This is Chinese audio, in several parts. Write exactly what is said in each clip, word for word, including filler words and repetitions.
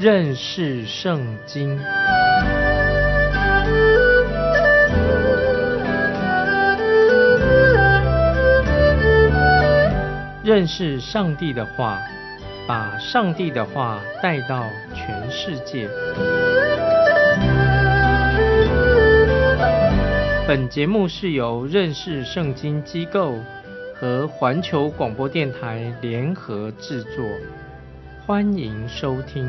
认识圣经。认识上帝的话，把上帝的话带到全世界。本节目是由认识圣经机构和环球广播电台联合制作，欢迎收听。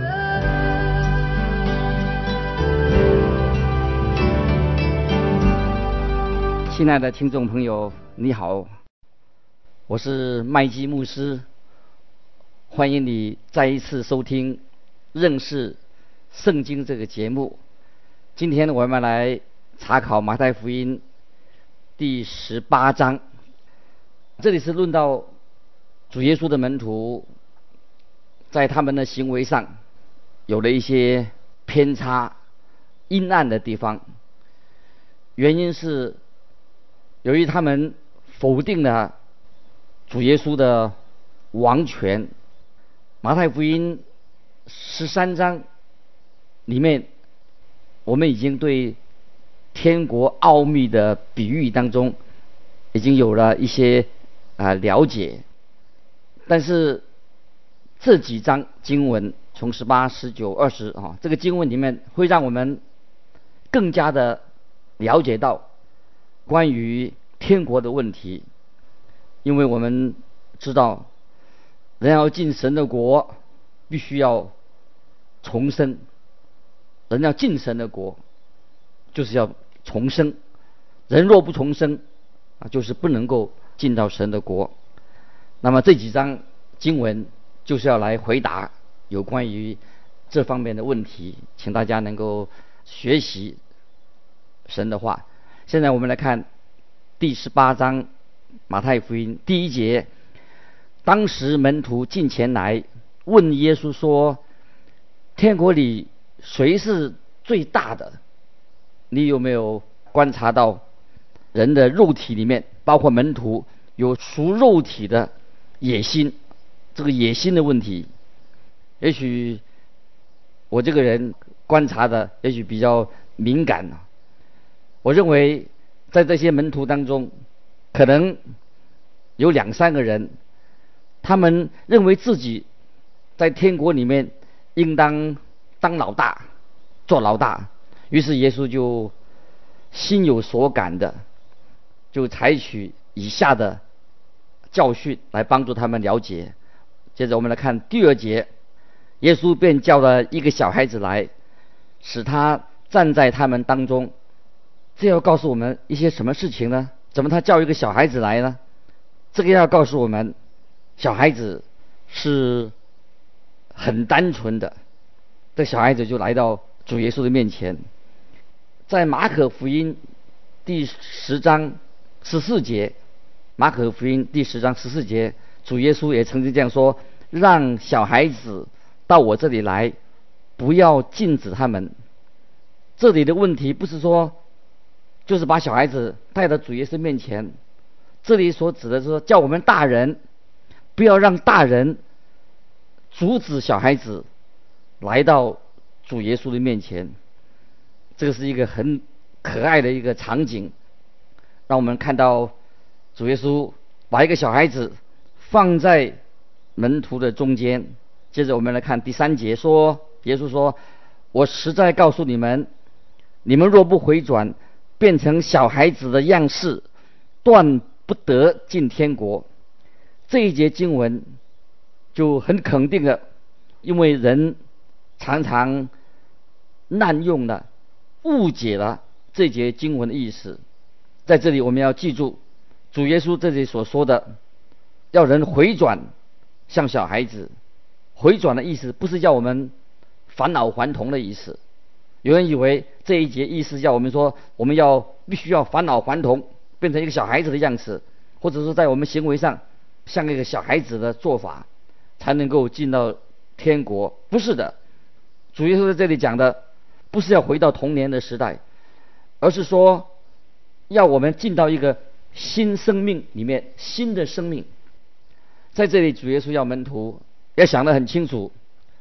亲爱的听众朋友，你好，我是麦基牧师，欢迎你再一次收听认识圣经这个节目。今天我们来查考马太福音第十八章，这里是论到主耶稣的门徒在他们的行为上有了一些偏差、阴暗的地方，原因是由于他们否定了主耶稣的王权。马太福音十三章里面，我们已经对天国奥秘的比喻当中已经有了一些啊、呃、了解，但是这几章经文从十八、十九、二十啊，这个经文里面会让我们更加的了解到关于天国的问题。因为我们知道人要进神的国必须要重生，人要进神的国就是要重生，人若不重生啊，就是不能够进到神的国。那么这几章经文就是要来回答有关于这方面的问题，请大家能够学习神的话。现在我们来看第十八章马太福音第一节。当时门徒进前来问耶稣说，天国里谁是最大的？你有没有观察到人的肉体里面，包括门徒有属肉体的野心，这个野心的问题。也许我这个人观察的也许比较敏感，我认为在这些门徒当中可能有两三个人，他们认为自己在天国里面应当当老大，做老大。于是耶稣就心有所感的就采取以下的教训来帮助他们了解。接着我们来看第二节，耶稣便叫了一个小孩子来，使他站在他们当中。这要告诉我们一些什么事情呢？怎么他叫一个小孩子来呢？这个要告诉我们，小孩子是很单纯的。这小孩子就来到主耶稣的面前。在马可福音第十章十四节，马可福音第十章十四节，主耶稣也曾经这样说，让小孩子到我这里来，不要禁止他们。这里的问题不是说就是把小孩子带到主耶稣面前，这里所指的是说叫我们大人不要让大人阻止小孩子来到主耶稣的面前。这个是一个很可爱的一个场景，让我们看到主耶稣把一个小孩子放在门徒的中间。接着我们来看第三节，说耶稣说，我实在告诉你们，你们若不回转变成小孩子的样式，断不得进天国。这一节经文就很肯定的，因为人常常滥用了、误解了这节经文的意思。在这里我们要记住，主耶稣这里所说的要人回转像小孩子，回转的意思不是叫我们返老还童的意思。有人以为这一节意思叫我们说我们要必须要返老还童，变成一个小孩子的样子，或者说在我们行为上像一个小孩子的做法才能够进到天国。不是的，主耶稣在这里讲的不是要回到童年的时代，而是说要我们进到一个新生命里面，新的生命。在这里主耶稣要门徒要想得很清楚，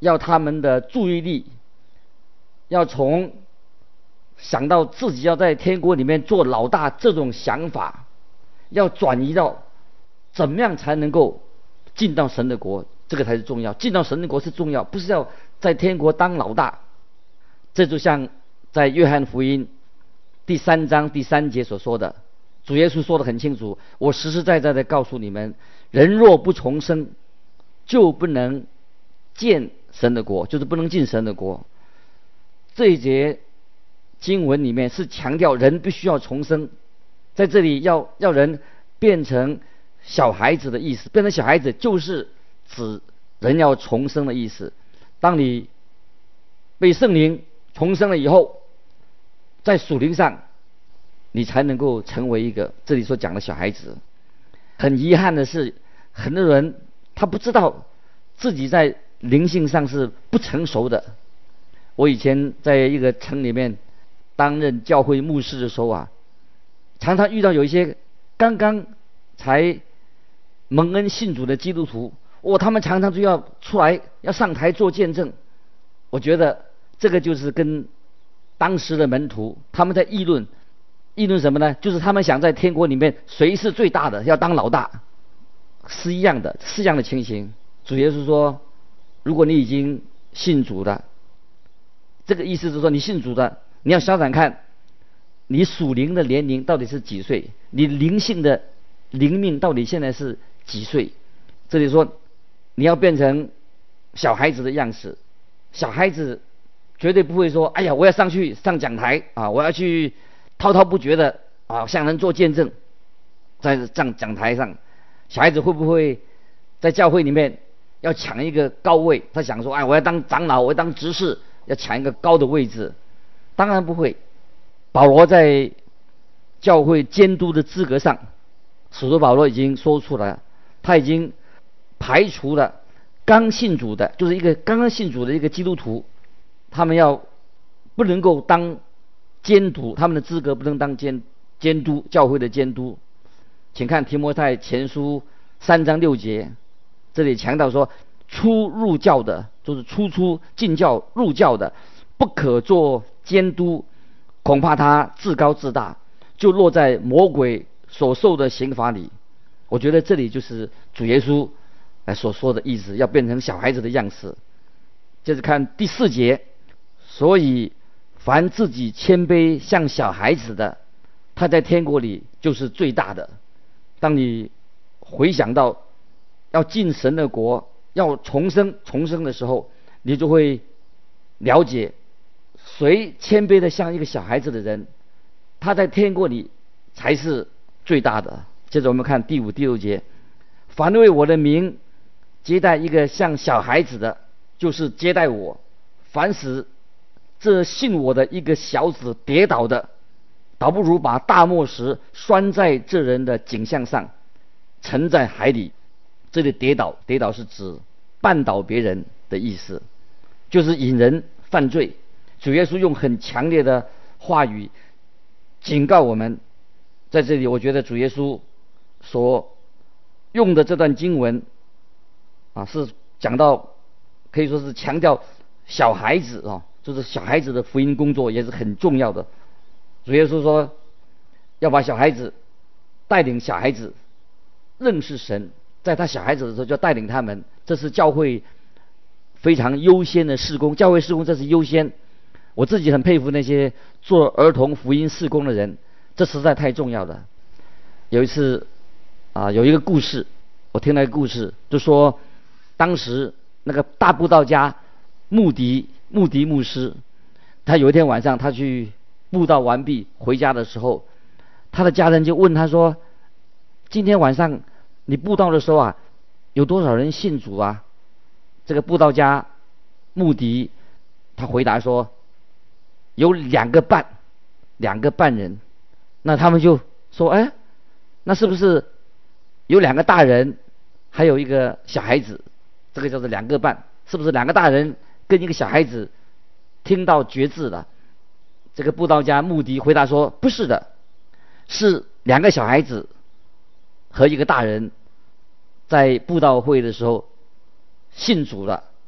要他们的注意力要从想到自己要在天国里面做老大这种想法，要转移到怎么样才能够进到神的国，这个才是重要。进到神的国是重要，不是要在天国当老大。这就像在约翰福音第三章第三节所说的，主耶稣说得很清楚，我实实在在的告诉你们，人若不重生，就不能见神的国，就是不能进神的国。这一节经文里面是强调人必须要重生，在这里要要人变成小孩子的意思，变成小孩子就是指人要重生的意思。当你被圣灵重生了以后，在属灵上你才能够成为一个这里所讲的小孩子。很遗憾的是，很多人他不知道自己在灵性上是不成熟的。我以前在一个城里面担任教会牧师的时候啊，常常遇到有一些刚刚才蒙恩信主的基督徒，哦，他们常常就要出来要上台做见证。我觉得这个就是跟当时的门徒他们在议论议论什么呢？就是他们想在天国里面谁是最大的，要当老大，是一样的，是一样的情形。主耶稣说，如果你已经信主了，这个意思是说你信主的，你要想想看，你属灵的年龄到底是几岁？你灵性的灵命到底现在是几岁？这里说你要变成小孩子的样式。小孩子绝对不会说，哎呀，我要上去上讲台啊，我要去滔滔不绝的啊向人做见证。在上讲台上，小孩子会不会在教会里面要抢一个高位？他想说，哎，我要当长老，我要当执事，要抢一个高的位置？当然不会。保罗在教会监督的资格上，使徒保罗已经说出来，他已经排除了刚信主的，就是一个刚刚信主的一个基督徒，他们要不能够当监督，他们的资格不能当监监督教会的监督。请看提摩太前书三章六节，这里强调说，初入教的，就是初初进教入教的，不可做监督，恐怕他自高自大，就落在魔鬼所受的刑罚里。我觉得这里就是主耶稣所说的意思，要变成小孩子的样式。接着看第四节，所以凡自己谦卑像小孩子的，他在天国里就是最大的。当你回想到要进神的国，要重生重生的时候，你就会了解，谁谦卑的像一个小孩子的人，他在天国里才是最大的。接着我们看第五第六节，凡为我的名接待一个像小孩子的，就是接待我。凡使这信我的一个小子跌倒的，倒不如把大磨石拴在这人的颈项上，沉在海里。这里跌倒，跌倒是指绊倒别人的意思，就是引人犯罪。主耶稣用很强烈的话语警告我们。在这里我觉得主耶稣所用的这段经文啊，是讲到可以说是强调小孩子啊，就是小孩子的福音工作也是很重要的。主耶稣说要把小孩子带领小孩子认识神，在他小孩子的时候就要带领他们，这是教会非常优先的事工。教会事工这是优先。我自己很佩服那些做儿童福音事工的人，这实在太重要了。有一次啊，有一个故事，我听了一个故事，就说当时那个大布道家穆迪穆迪牧师，他有一天晚上他去布道完毕回家的时候，他的家人就问他说，今天晚上你布道的时候啊，有多少人信主啊？这个布道家穆迪他回答说，有两个半两个半人。那他们就说，哎，那是不是有两个大人还有一个小孩子？这个叫做两个半，是不是两个大人跟一个小孩子听到决志了？这个布道家穆迪回答说，不是的，是两个小孩子和一个大人在布道会的时候信主了。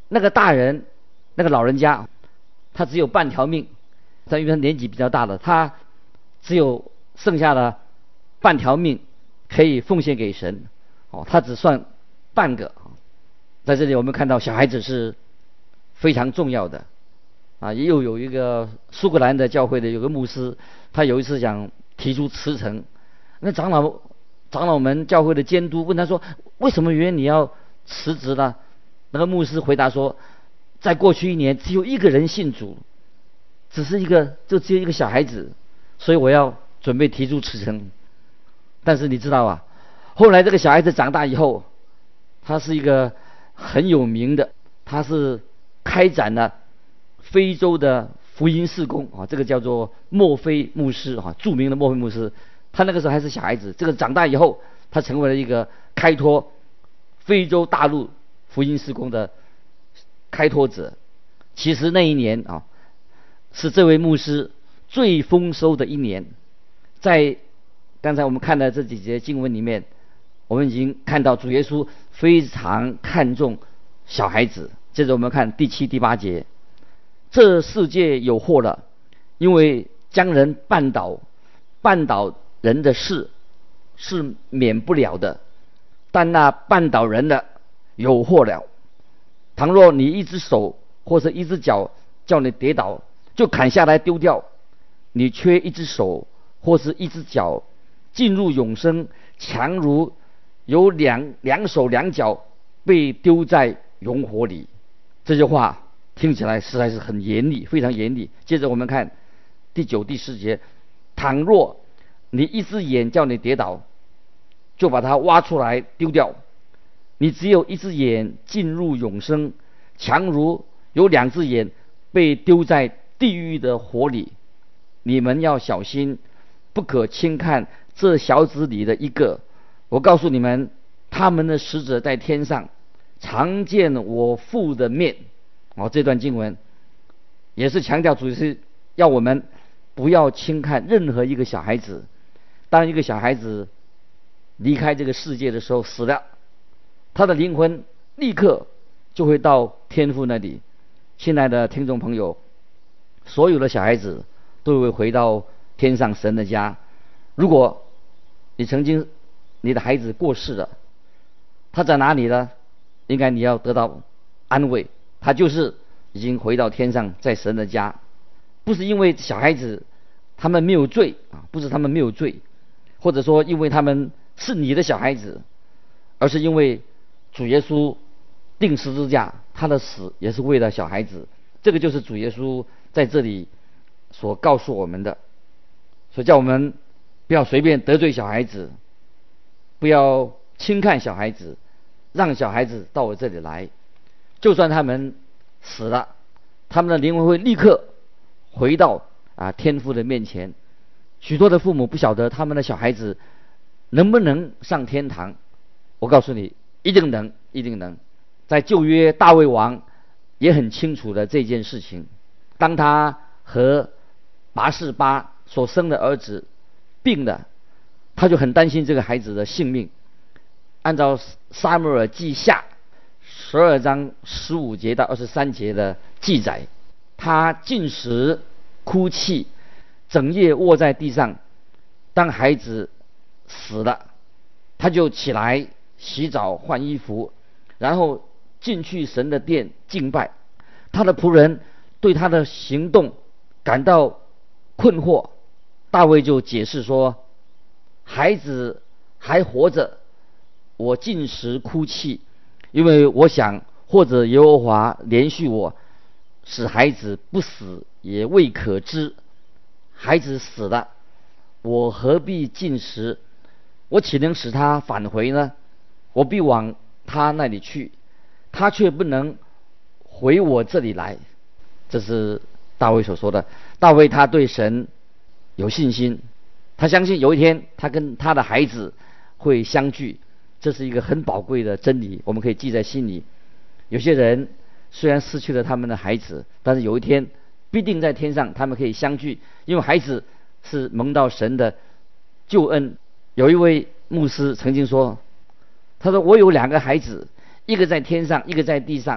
那个大人，那个老人家，他只有半条命，他因为他年纪比较大了，他只有剩下的半条命可以奉献给神。哦，他只算半个。在这里我们看到小孩子是非常重要的啊。又有一个苏格兰的教会的有个牧师，他有一次想提出辞呈，那长老长老们教会的监督问他说，为什么原你要辞职呢？那个牧师回答说，在过去一年只有一个人信主，只是一个就只有一个小孩子，所以我要准备提出辞呈。但是你知道啊，后来这个小孩子长大以后，他是一个很有名的，他是开展了非洲的福音事工啊，这个叫做墨菲牧师啊，著名的墨菲牧师。他那个时候还是小孩子，这个长大以后，他成为了一个开拓非洲大陆福音事工的开拓者。其实那一年啊，是这位牧师最丰收的一年。在刚才我们看的这几节经文里面，我们已经看到主耶稣非常看重小孩子。接着我们看第七、第八节，这世界有祸了，因为将人绊倒，绊倒人的事是免不了的，但那绊倒人的有祸了。倘若你一只手或者一只脚叫你跌倒，就砍下来丢掉；你缺一只手或是一只脚，进入永生，强如有两两手两脚被丢在永火里。这句话听起来实在是很严厉，非常严厉。接着我们看第九、第十节，倘若你一只眼叫你跌倒，就把它挖出来丢掉；你只有一只眼进入永生，强如有两只眼被丢在地狱的火里。你们要小心，不可轻看这小子里的一个。我告诉你们，他们的使者在天上常见我父的面。哦，这段经文也是强调主是要我们不要轻看任何一个小孩子。当一个小孩子离开这个世界的时候死了，他的灵魂立刻就会到天父那里。亲爱的听众朋友，所有的小孩子都会回到天上神的家。如果你曾经你的孩子过世了，他在哪里呢？应该你要得到安慰，他就是已经回到天上，在神的家。不是因为小孩子他们没有罪啊，不是他们没有罪，或者说因为他们是你的小孩子，而是因为主耶稣钉十字架，他的死也是为了小孩子。这个就是主耶稣在这里所告诉我们的，所以叫我们不要随便得罪小孩子，不要轻看小孩子，让小孩子到我这里来。就算他们死了，他们的灵魂会立刻回到啊天父的面前。许多的父母不晓得他们的小孩子能不能上天堂，我告诉你，一定能，一定能。在旧约大卫王也很清楚的这件事情，当他和拔示巴所生的儿子病了，他就很担心这个孩子的性命。按照撒母耳记下十二章十五节到二十三节的记载，他进食哭泣，整夜卧在地上。当孩子死了，他就起来洗澡换衣服，然后进去神的殿敬拜。他的仆人对他的行动感到困惑，大卫就解释说，孩子还活着，我进食哭泣，因为我想或者耶和华怜恤我，使孩子不死也未可知。孩子死了，我何必进食？我岂能使他返回呢？我必往他那里去，他却不能回我这里来。这是大卫所说的。大卫他对神有信心，他相信有一天他跟他的孩子会相聚，这是一个很宝贵的真理，我们可以记在心里。有些人虽然失去了他们的孩子，但是有一天必定在天上他们可以相聚，因为孩子是蒙到神的救恩。有一位牧师曾经说，他说我有两个孩子，一个在天上，一个在地上。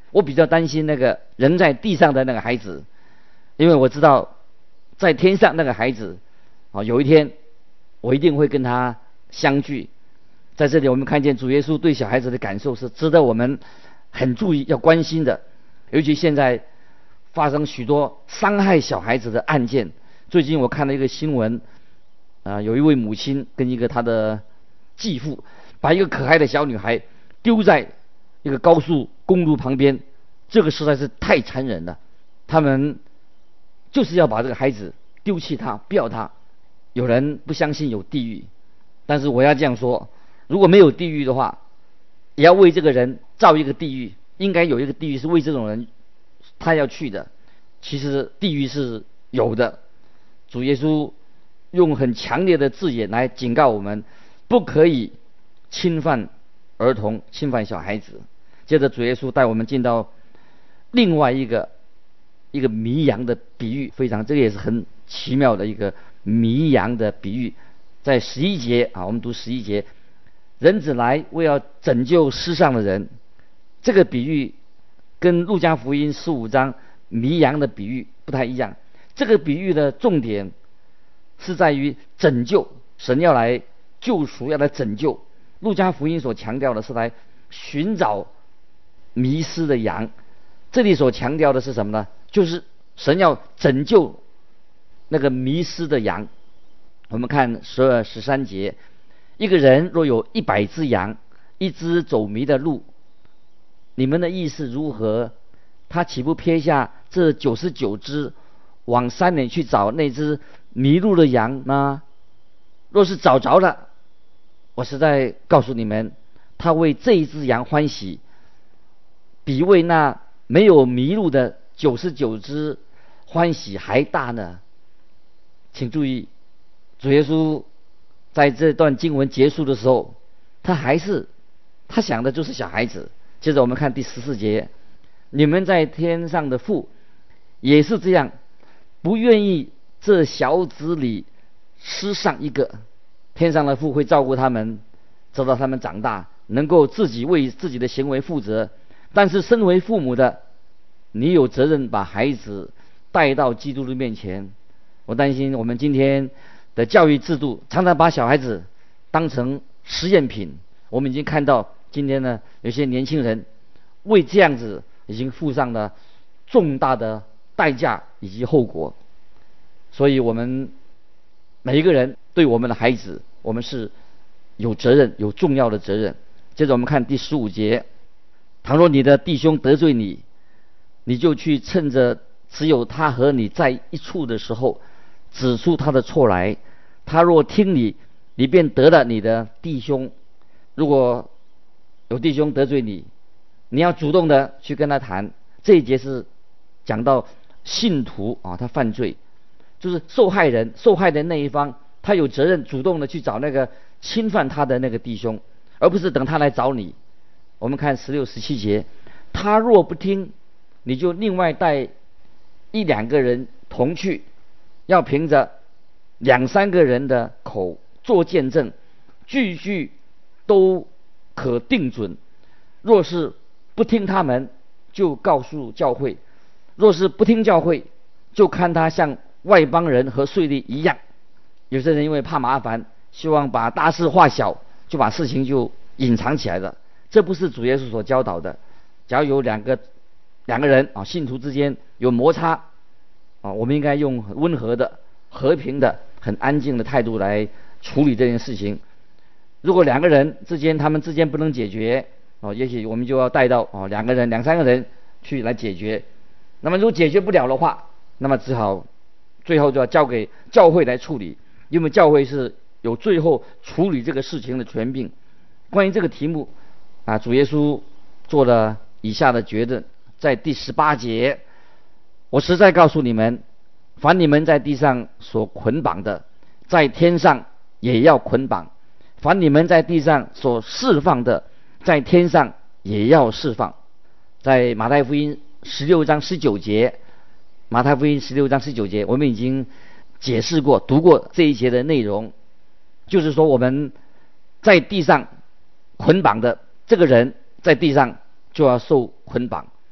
我比较担心那个人在地上的那个孩子，因为我知道在天上那个孩子啊，有一天我一定会跟他相聚。在这里我们看见主耶稣对小孩子的感受是值得我们很注意要关心的，尤其现在发生许多伤害小孩子的案件。最近我看了一个新闻，啊、呃，有一位母亲跟一个她的继父把一个可爱的小女孩丢在一个高速公路旁边，这个实在是太残忍了。他们就是要把这个孩子丢弃他，不要他。有人不相信有地狱，但是我要这样说，如果没有地狱的话，也要为这个人造一个地狱，应该有一个地狱是为这种人他要去的。其实地狱是有的，主耶稣用很强烈的字眼来警告我们，不可以侵犯儿童，侵犯小孩子。接着主耶稣带我们进到另外一个一个迷羊的比喻，非常这个也是很奇妙的一个迷羊的比喻。在十一节啊，我们读十一节，人子来为要拯救世上的人。这个比喻跟路加福音十五章迷羊的比喻不太一样。这个比喻的重点是在于拯救，神要来救赎，要来拯救。路加福音所强调的是来寻找迷失的羊，这里所强调的是什么呢？就是神要拯救那个迷失的羊。我们看十二十三节，一个人若有一百只羊，一只走迷的路，你们的意思如何？他岂不撇下这九十九只，往山里去找那只迷路的羊呢？若是找着了，我实在告诉你们，他为这一只羊欢喜，比为那没有迷路的九十九只欢喜还大呢。请注意，主耶稣在这段经文结束的时候，他还是他想的就是小孩子。接着我们看第十四节，你们在天上的父也是这样，不愿意这小子里失上一个。天上的父会照顾他们，直到他们长大，能够自己为自己的行为负责。但是身为父母的，你有责任把孩子带到基督的面前。我担心我们今天的教育制度常常把小孩子当成实验品。我们已经看到今天呢，有些年轻人为这样子已经付上了重大的代价以及后果。所以我们每一个人对我们的孩子，我们是有责任，有重要的责任。接着我们看第十五节，倘若你的弟兄得罪你，你就去趁着只有他和你在一处的时候，指出他的错来。他若听你，你便得了你的弟兄。如果有弟兄得罪你，你要主动的去跟他谈。这一节是讲到信徒啊，他犯罪，就是受害人，受害的那一方，他有责任主动的去找那个侵犯他的那个弟兄，而不是等他来找你。我们看十六、十七节，他若不听，你就另外带一两个人同去，要凭着两三个人的口做见证，句句都可定准。若是不听他们，就告诉教会；若是不听教会，就看他像外邦人和税吏一样。有些人因为怕麻烦，希望把大事化小，就把事情就隐藏起来了。这不是主耶稣所教导的。假如有两个两个人啊，信徒之间有摩擦啊，我们应该用温和的、和平的、很安静的态度来处理这件事情。如果两个人之间他们之间不能解决哦，也许我们就要带到哦两个人、两三个人去来解决。那么如果解决不了的话，那么只好最后就要交给教会来处理，因为教会是有最后处理这个事情的权柄。关于这个题目啊，主耶稣做了以下的决定，在第十八节，我实在告诉你们，凡你们在地上所捆绑的，在天上也要捆绑；凡你们在地上所释放的，在天上也要释放。在马太福音十六章十九节，马太福音十六章十九节，我们已经解释过、读过这一节的内容，就是说我们在地上捆绑的这个人，在地上就要受捆绑；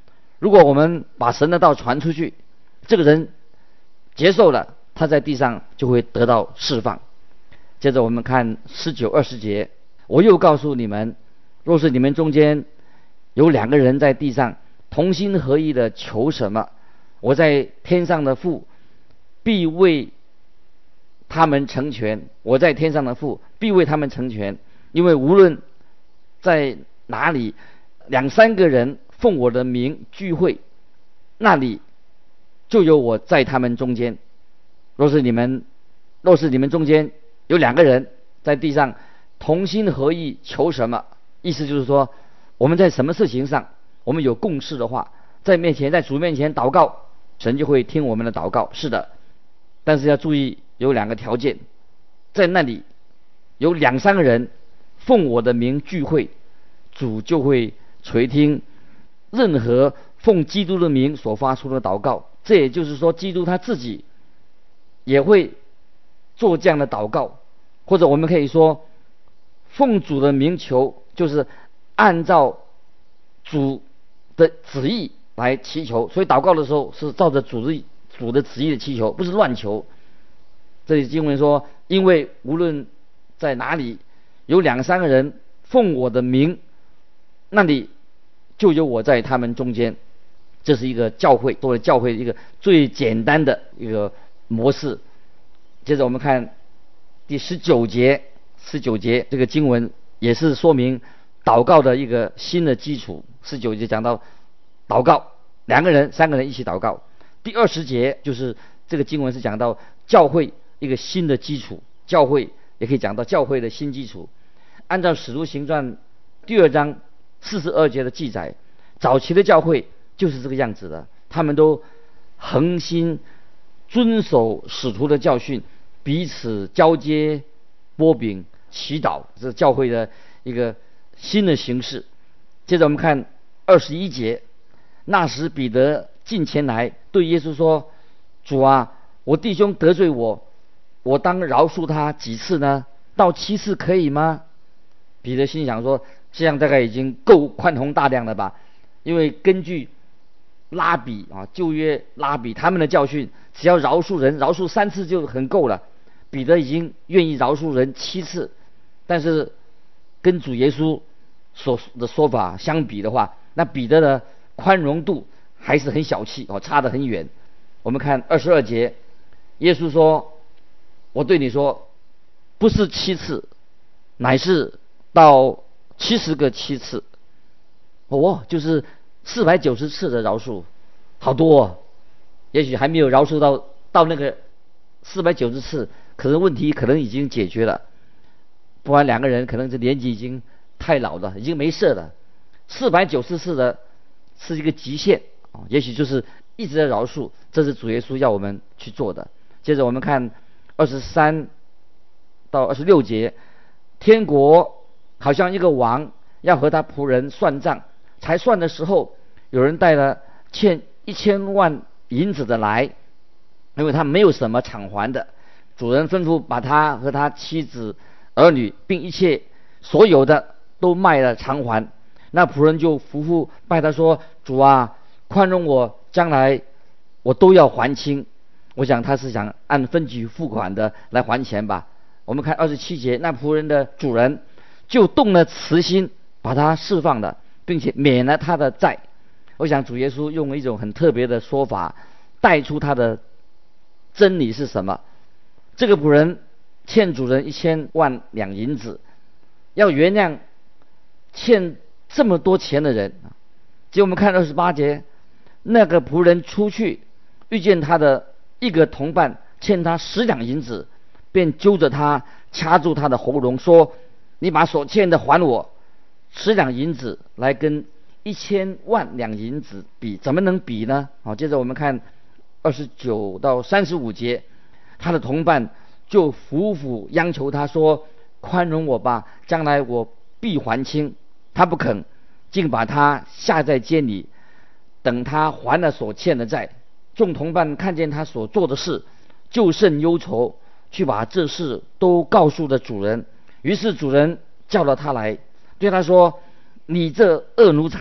如果我们把神的道传出去，这个人接受了，他在地上就会得到释放。接着我们看十九二十节，我又告诉你们，若是你们中间有两个人在地上同心合意的求什么，我在天上的父必为他们成全。我在天上的父必为他们成全，因为无论在哪里两三个人奉我的名聚会，那里就有我在他们中间。若是你们若是你们中间有两个人在地上同心合意求什么，意思就是说，我们在什么事情上我们有共识的话，在面前在主面前祷告，神就会听我们的祷告。是的，但是要注意有两个条件，在那里有两三个人奉我的名聚会，主就会垂听任何奉基督的名所发出的祷告。这也就是说，基督他自己也会做这样的祷告，或者我们可以说，奉主的名求，就是按照主的旨意来祈求。所以祷告的时候是照着主的主的旨意的祈求，不是乱求。这里经文说，因为无论在哪里有两三个人奉我的名，那里就有我在他们中间。这是一个教会，作为教会一个最简单的一个模式。接着我们看第十九节，十九节这个经文也是说明祷告的一个新的基础。十九节讲到祷告，两个人三个人一起祷告。第二十节就是这个经文是讲到教会一个新的基础，教会也可以讲到教会的新基础。按照使徒行传第二章四十二节的记载，早期的教会就是这个样子的，他们都恒心遵守使徒的教训，彼此交接擘饼祈祷，这是教会的一个新的形式。接着我们看二十一节，那时彼得近前来对耶稣说，主啊，我弟兄得罪我，我当饶恕他几次呢？到七次可以吗？彼得心想说，这样大概已经够宽宏大量了吧，因为根据拉比啊，旧约拉比他们的教训，只要饶恕人，饶恕三次就很够了。彼得已经愿意饶恕人七次，但是跟主耶稣所的说法相比的话，那彼得的宽容度还是很小气哦，差得很远。我们看二十二节，耶稣说，我对你说，不是七次，乃是到七十个七次。哦，就是四百九十次的饶恕，好多哦。也许还没有饶恕到到那个四百九十次，可能问题可能已经解决了，不然两个人可能这年纪已经太老了，已经没事了。四百九十次的是一个极限啊，也许就是一直在饶恕，这是主耶稣要我们去做的。接着我们看二十三到二十六节，天国好像一个王要和他仆人算账，才算的时候，有人带了欠一千万银子的来，因为他没有什么偿还的。主人吩咐把他和他妻子、儿女，并一切所有的都卖了偿还。那仆人就伏伏拜他说：“主啊，宽容我，将来我都要还清。”我想他是想按分期付款的来还钱吧。我们看二十七节，那仆人的主人就动了慈心，把他释放了，并且免了他的债。我想主耶稣用了一种很特别的说法，带出他的真理是什么。这个仆人欠主人一千万两银子，要原谅欠这么多钱的人。结果我们看二十八节，那个仆人出去遇见他的一个同伴欠他十两银子，便揪着他掐住他的喉咙说：“你把所欠的还我。”十两银子来跟一千万两银子比，怎么能比呢？好，接着我们看二十九到三十五节，他的同伴就苦苦央求他说：“宽容我吧，将来我必还清。”他不肯，竟把他下在监里，等他还了所欠的债。众同伴看见他所做的事，就甚忧愁，去把这事都告诉了主人。于是主人叫了他来，对他说：“你这恶奴才，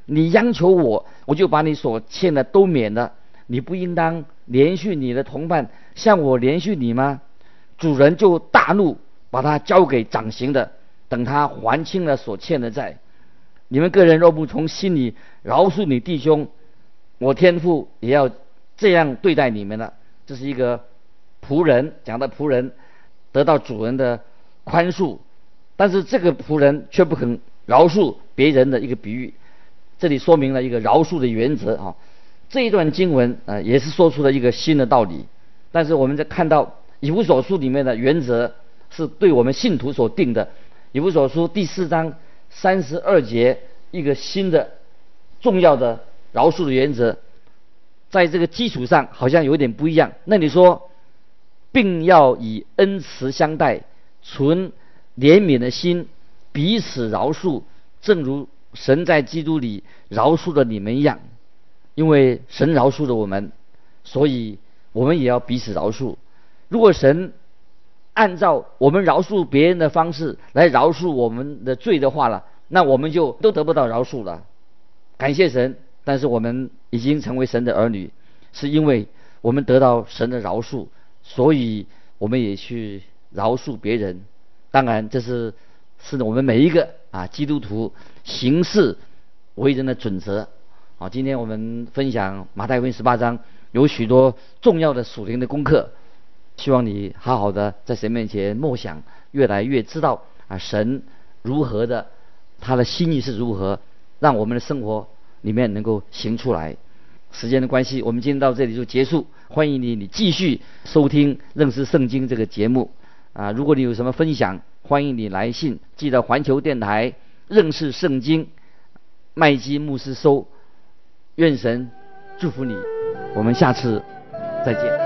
你央求我，我就把你所欠的都免了。你不应当连续你的同伴，像我连续你吗？主人就大怒，把他交给掌刑的，等他还清了所欠的债。你们个人若不从心里饶恕你弟兄，我天父也要这样对待你们了。这是一个仆人讲的，仆人得到主人的宽恕，但是这个仆人却不肯饶恕别人的一个比喻。这里说明了一个饶恕的原则啊。这一段经文呃也是说出了一个新的道理。但是我们在看到以弗所书里面的原则是对我们信徒所定的。以弗所书第四章三十二节一个新的重要的饶恕的原则，在这个基础上好像有点不一样。那你说，并要以恩慈相待，存怜悯的心，彼此饶恕，正如神在基督里饶恕了你们一样。因为神饶恕了我们，所以我们也要彼此饶恕。如果神按照我们饶恕别人的方式来饶恕我们的罪的话了，那我们就都得不到饶恕了。感谢神，但是我们已经成为神的儿女，是因为我们得到神的饶恕，所以我们也去饶恕别人。当然这是是我们每一个啊基督徒行事为人的准则。好，今天我们分享马太福音十八章有许多重要的属灵的功课，希望你好好的在神面前默想，越来越知道啊神如何的，他的心意是如何，让我们的生活里面能够行出来。时间的关系，我们今天到这里就结束。欢迎你，你继续收听认识圣经这个节目啊！如果你有什么分享，欢迎你来信寄到环球电台认识圣经麦基牧师收。愿神祝福你，我们下次再见。